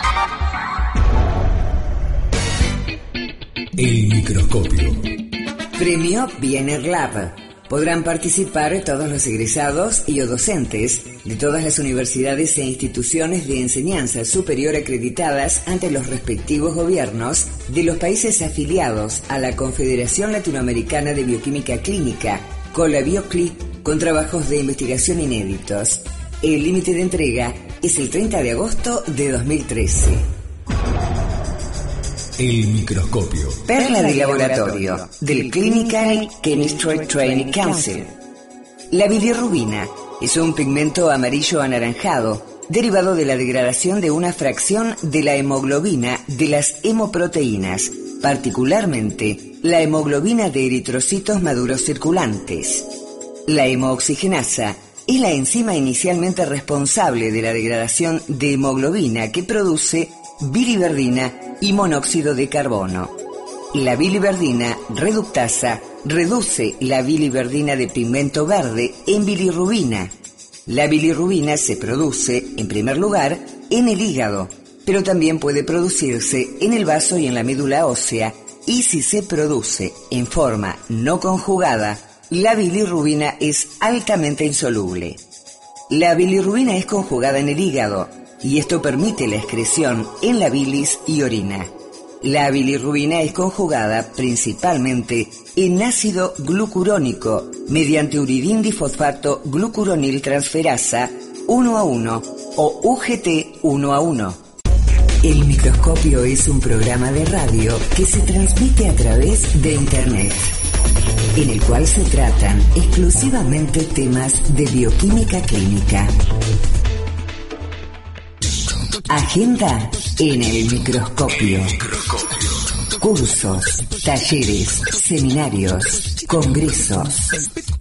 El microscopio. Premio Biener Lab. Podrán participar todos los egresados y o docentes de todas las universidades e instituciones de enseñanza superior acreditadas ante los respectivos gobiernos de los países afiliados a la Confederación Latinoamericana de Bioquímica Clínica, COLABIOCLI, con trabajos de investigación inéditos. El límite de entrega es el 30 de agosto de 2013. El microscopio. Perla de laboratorio del Clinical Chemistry Training Council. La bilirrubina es un pigmento amarillo anaranjado derivado de la degradación de una fracción de la hemoglobina de las hemoproteínas, particularmente la hemoglobina de eritrocitos maduros circulantes. La hemooxigenasa es la enzima inicialmente responsable de la degradación de hemoglobina que produce biliverdina y monóxido de carbono. La biliverdina reductasa reduce la biliverdina de pigmento verde en bilirrubina. La bilirrubina se produce, en primer lugar, en el hígado, pero también puede producirse en el vaso y en la médula ósea, y si se produce en forma no conjugada, la bilirrubina es altamente insoluble. La bilirrubina es conjugada en el hígado, y esto permite la excreción en la bilis y orina. La bilirrubina es conjugada principalmente en ácido glucurónico mediante uridindifosfato glucuronil transferasa 1A1 o UGT 1A1. El microscopio es un programa de radio que se transmite a través de Internet, en el cual se tratan exclusivamente temas de bioquímica clínica. Agenda en el microscopio. Cursos, talleres, seminarios, congresos.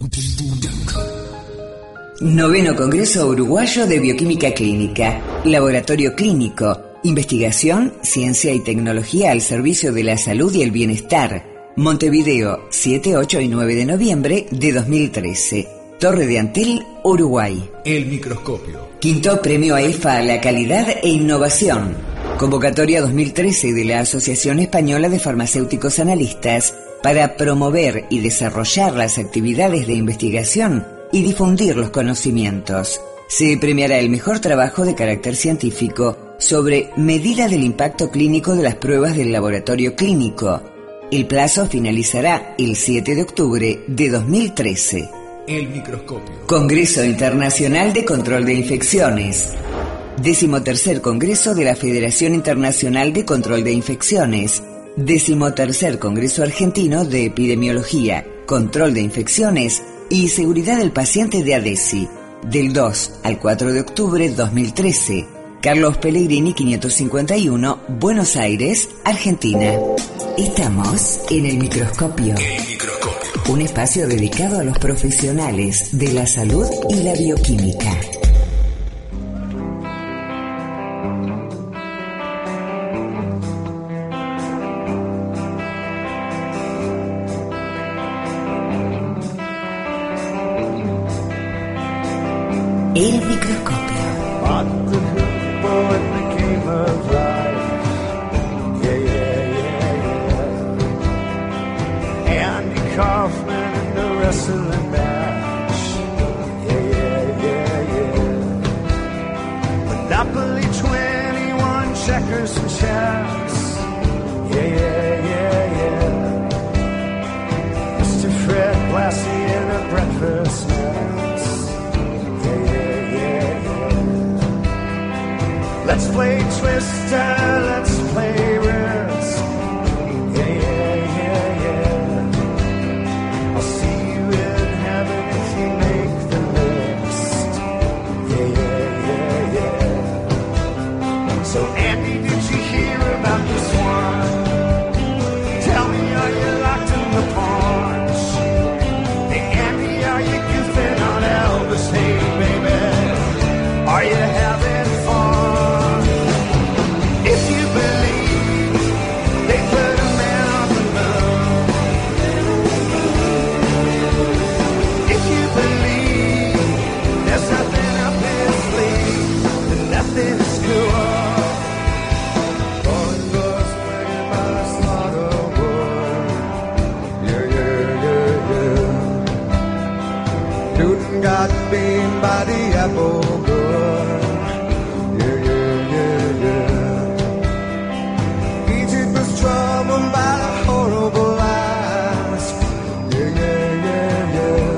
9º Congreso Uruguayo de Bioquímica Clínica. Laboratorio clínico. Investigación, ciencia y tecnología al servicio de la salud y el bienestar. Montevideo, 7, 8 y 9 de noviembre de 2013. Torre de Antel, Uruguay. El microscopio. 5º Premio AEFA a la Calidad e Innovación. Convocatoria 2013 de la Asociación Española de Farmacéuticos Analistas para promover y desarrollar las actividades de investigación y difundir los conocimientos. Se premiará el mejor trabajo de carácter científico sobre medida del impacto clínico de las pruebas del laboratorio clínico. El plazo finalizará el 7 de octubre de 2013. El microscopio. Congreso Internacional de Control de Infecciones. 13º Congreso de la Federación Internacional de Control de Infecciones. 13º Congreso Argentino de Epidemiología, Control de Infecciones y Seguridad del Paciente de ADESI. Del 2 al 4 de octubre 2013. Carlos Pellegrini 551, Buenos Aires, Argentina. Estamos en el microscopio. Un espacio dedicado a los profesionales de la salud y la bioquímica. El microscopio. But the good boy became her life. Yeah, yeah, yeah, yeah. Andy Kaufman in the wrestling match. Yeah, yeah, yeah, yeah. Monopoly 21, checkers and chess. Yeah, yeah, yeah, yeah. Mr. Fred Blassie in a breakfast mess. Yeah, yeah, yeah, yeah. Let's play Twister, let's play Risk. Yeah, yeah, yeah, yeah. I'll see you in heaven if you make the list. Yeah, yeah, yeah, yeah. So Andy, did you hear about this one? Tell me, are you locked in the paunch? Hey Andy, are you goofing on Elvis? Hey baby, are you having fun? If you believe they put a man on the moon, if you believe there's nothing up his sleeve, then nothing is cool. Going goes swinging by the slaughter wood. Yeah, yeah, yeah, yeah. Newton got beamed by the apple good. Yeah, yeah, yeah, yeah. Egypt was troubled by the horrible lies. Yeah, yeah, yeah,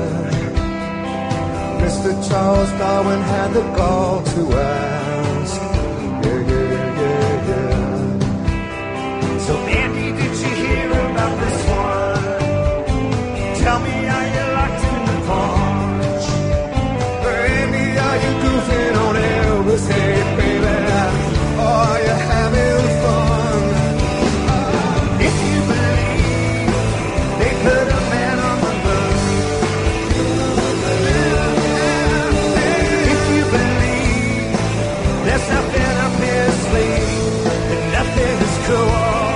yeah. Mr. Charles Darwin had the gall to ask. Yeah, yeah, yeah, yeah. So Andy, did you hear about this one? Tell me, are you locked in the paunch? Or Andy, are you goofing on Elvis? Hey baby, are you having fun? If you believe they put a man on the moon, if you believe there's nothing up his sleeve, and nothing is cool.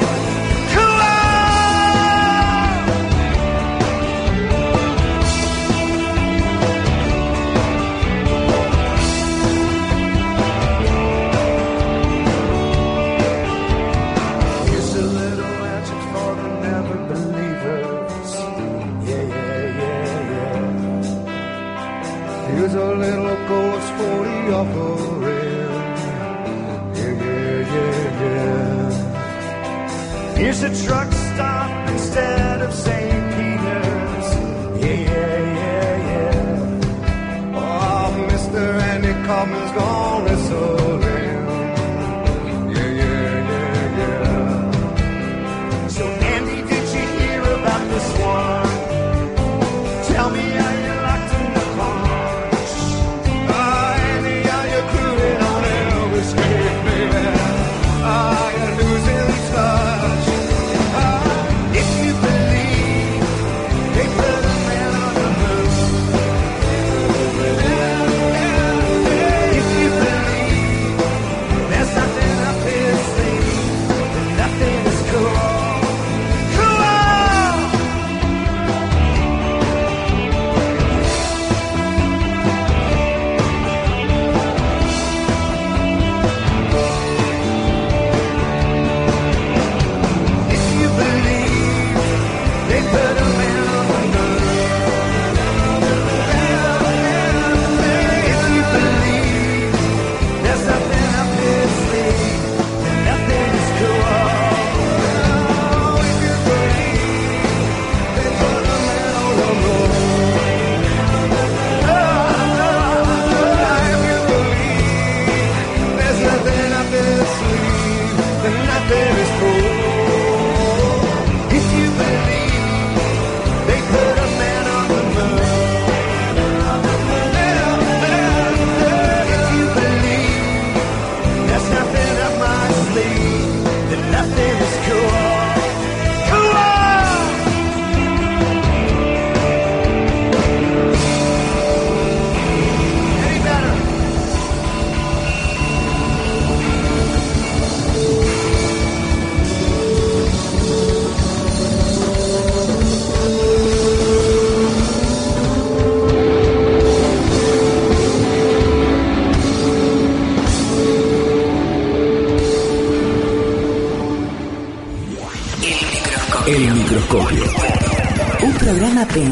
Here's a little answer for the never believers. Yeah, yeah, yeah, yeah. Here's a little ghost for the offering. Yeah, yeah, yeah, yeah. Here's a truck stop instead of St. Peter's. Yeah, yeah, yeah, yeah. Oh, Mr. Andy Kaufman's gonna wrestle him. Yeah, yeah, yeah, yeah. So Andy, did you hear about this one? Tell me, are you locked in the paunch? Oh, Andy, are you cruising on Elvis? Hey, baby, are you losing touch? If you believe they put a man on the moon, if you believe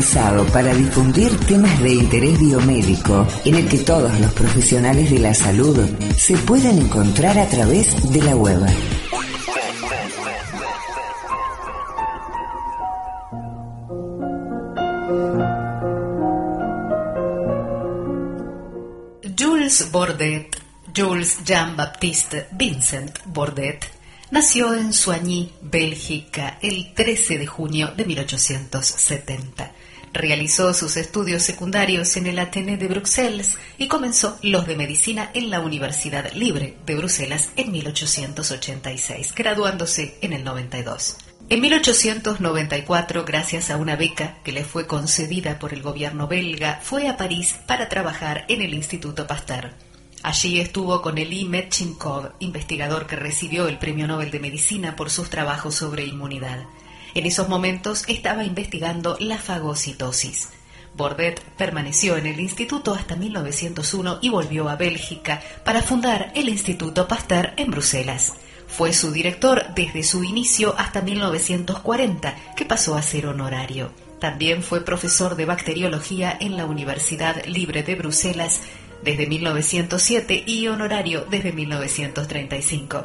pensado para difundir temas de interés biomédico, en el que todos los profesionales de la salud se pueden encontrar a través de la web. Jules Bordet, Jules Jean-Baptiste Vincent Bordet, nació en Soigny, Bélgica, el 13 de junio de 1870. Realizó sus estudios secundarios en el Athénée de Bruxelles y comenzó los de medicina en la Universidad Libre de Bruselas en 1886, graduándose en el 92. En 1894, gracias a una beca que le fue concedida por el gobierno belga, fue a París para trabajar en el Instituto Pasteur. Allí estuvo con Elie Metchnikoff, investigador que recibió el Premio Nobel de Medicina por sus trabajos sobre inmunidad. En esos momentos estaba investigando la fagocitosis. Bordet permaneció en el instituto hasta 1901 y volvió a Bélgica para fundar el Instituto Pasteur en Bruselas. Fue su director desde su inicio hasta 1940, que pasó a ser honorario. También fue profesor de bacteriología en la Universidad Libre de Bruselas desde 1907 y honorario desde 1935.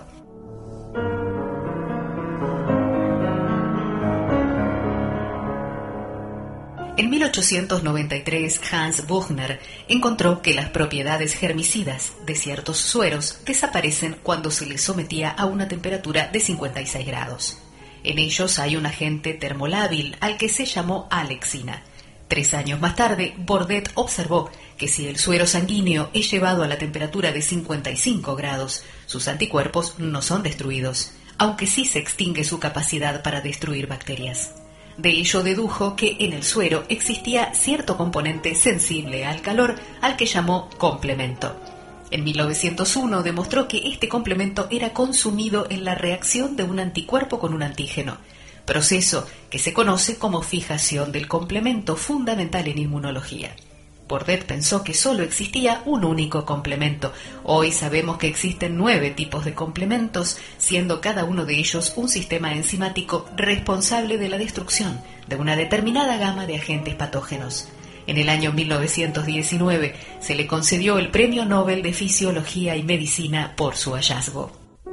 En 1893, Hans Buchner encontró que las propiedades germicidas de ciertos sueros desaparecen cuando se les sometía a una temperatura de 56 grados. En ellos hay un agente termolábil al que se llamó alexina. 3 años más tarde, Bordet observó que si el suero sanguíneo es llevado a la temperatura de 55 grados, sus anticuerpos no son destruidos, aunque sí se extingue su capacidad para destruir bacterias. De ello dedujo que en el suero existía cierto componente sensible al calor al que llamó complemento. En 1901 demostró que este complemento era consumido en la reacción de un anticuerpo con un antígeno, proceso que se conoce como fijación del complemento, fundamental en inmunología. Bordet pensó que solo existía un único complemento. Hoy sabemos que existen 9 tipos de complementos, siendo cada uno de ellos un sistema enzimático responsable de la destrucción de una determinada gama de agentes patógenos. En el año 1919 se le concedió el Premio Nobel de Fisiología y Medicina por su hallazgo.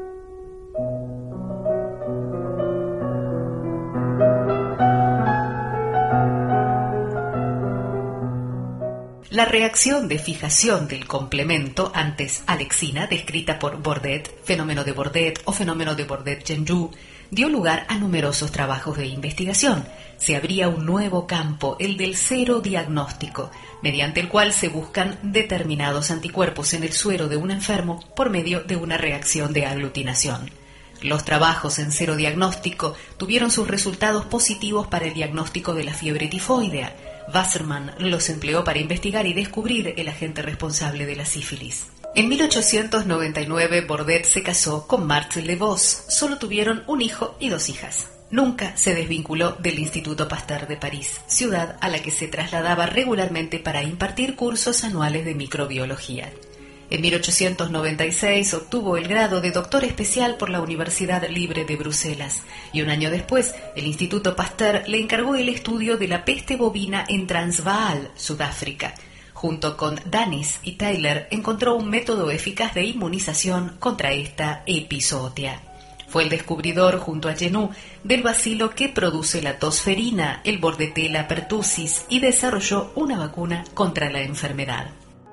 La reacción de fijación del complemento, antes alexina, descrita por Bordet, fenómeno de Bordet o fenómeno de Bordet-Genjoux, dio lugar a numerosos trabajos de investigación. Se abría un nuevo campo, el del serodiagnóstico, mediante el cual se buscan determinados anticuerpos en el suero de un enfermo por medio de una reacción de aglutinación. Los trabajos en serodiagnóstico tuvieron sus resultados positivos para el diagnóstico de la fiebre tifoidea. Wassermann los empleó para investigar y descubrir el agente responsable de la sífilis. En 1899, Bordet se casó con Marthe Levos. Solo tuvieron un hijo y 2 hijas. Nunca se desvinculó del Instituto Pasteur de París, ciudad a la que se trasladaba regularmente para impartir cursos anuales de microbiología. En 1896 obtuvo el grado de doctor especial por la Universidad Libre de Bruselas y un año después el Instituto Pasteur le encargó el estudio de la peste bovina en Transvaal, Sudáfrica. Junto con Danis y Taylor encontró un método eficaz de inmunización contra esta epizootia. Fue el descubridor, junto a Genoux, del bacilo que produce la tosferina, el Bordetella pertussis, y desarrolló una vacuna contra la enfermedad.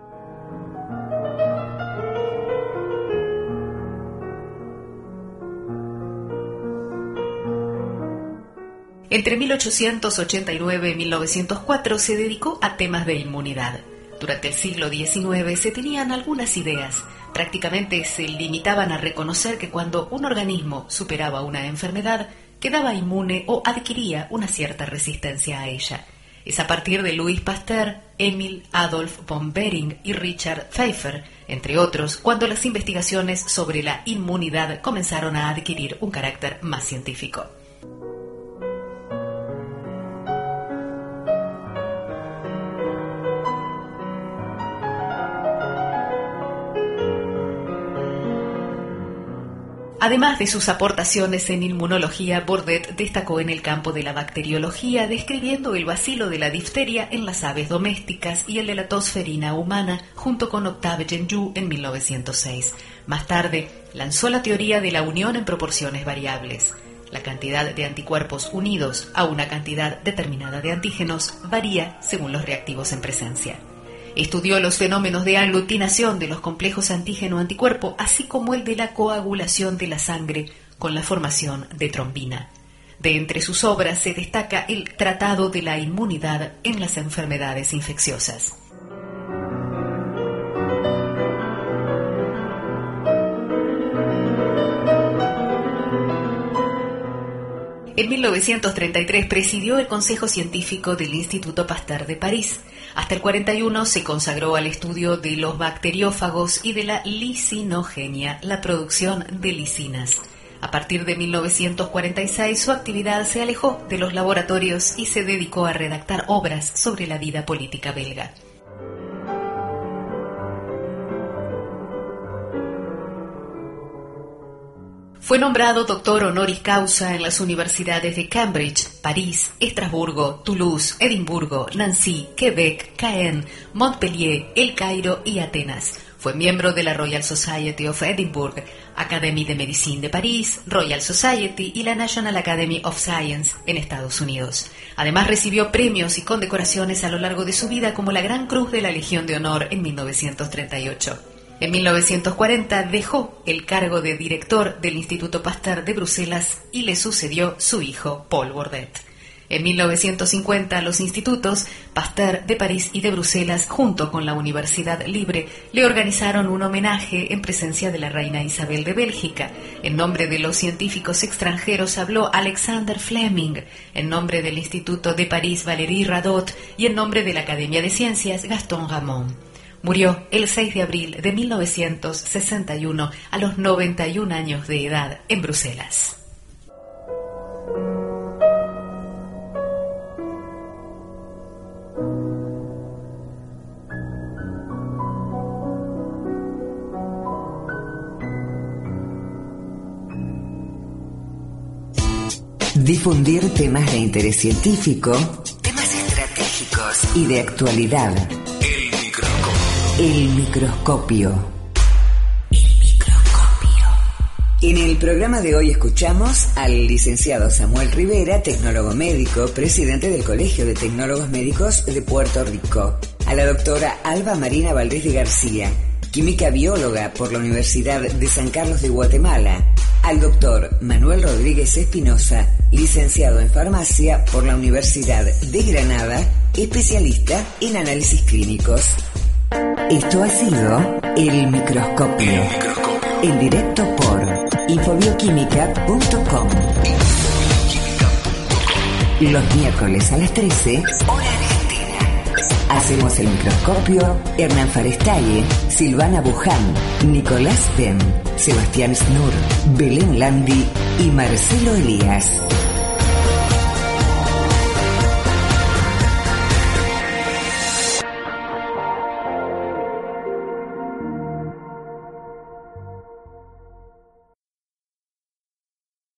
Entre 1889 y 1904 se dedicó a temas de inmunidad. Durante el siglo XIX se tenían algunas ideas. Prácticamente se limitaban a reconocer que cuando un organismo superaba una enfermedad, quedaba inmune o adquiría una cierta resistencia a ella. Es a partir de Louis Pasteur, Emil Adolf von Behring y Richard Pfeiffer, entre otros, cuando las investigaciones sobre la inmunidad comenzaron a adquirir un carácter más científico. Además de sus aportaciones en inmunología, Bordet destacó en el campo de la bacteriología, describiendo el bacilo de la difteria en las aves domésticas y el de la tos ferina humana, junto con Octave Genjou en 1906. Más tarde, lanzó la teoría de la unión en proporciones variables. La cantidad de anticuerpos unidos a una cantidad determinada de antígenos varía según los reactivos en presencia. Estudió los fenómenos de aglutinación de los complejos antígeno-anticuerpo, así como el de la coagulación de la sangre con la formación de trombina. De entre sus obras se destaca el Tratado de la Inmunidad en las Enfermedades Infecciosas. En 1933 presidió el Consejo Científico del Instituto Pasteur de París. Hasta el 41 se consagró al estudio de los bacteriófagos y de la lisinogenia, la producción de lisinas. A partir de 1946 su actividad se alejó de los laboratorios y se dedicó a redactar obras sobre la vida política belga. Fue nombrado doctor honoris causa en las universidades de Cambridge, París, Estrasburgo, Toulouse, Edimburgo, Nancy, Quebec, Caen, Montpellier, El Cairo y Atenas. Fue miembro de la Royal Society of Edinburgh, Academy de Medicine de París, Royal Society y la National Academy of Science en Estados Unidos. Además recibió premios y condecoraciones a lo largo de su vida, como la Gran Cruz de la Legión de Honor en 1938. En 1940 dejó el cargo de director del Instituto Pasteur de Bruselas y le sucedió su hijo Paul Bordet. En 1950 los institutos Pasteur de París y de Bruselas, junto con la Universidad Libre, le organizaron un homenaje en presencia de la reina Isabel de Bélgica. En nombre de los científicos extranjeros habló Alexander Fleming, en nombre del Instituto de París Valérie Radot y en nombre de la Academia de Ciencias Gaston Ramon. Murió el 6 de abril de 1961 a los 91 años de edad en Bruselas. Difundir temas de interés científico, temas estratégicos y de actualidad. El microscopio. En el programa de hoy escuchamos al licenciado Samuel Rivera, tecnólogo médico, presidente del Colegio de Tecnólogos Médicos de Puerto Rico, a la doctora Alba Marina Valdés de García, química bióloga por la Universidad de San Carlos de Guatemala, al doctor Manuel Rodríguez Espinosa, licenciado en farmacia por la Universidad de Granada, especialista en análisis clínicos. Esto ha sido El Microscopio, en directo por infobioquímica.com. Los miércoles a las 13, hora argentina. Hacemos El Microscopio Hernán Farestalle, Silvana Buján, Nicolás Ben, Sebastián Snur, Belén Landi y Marcelo Elías.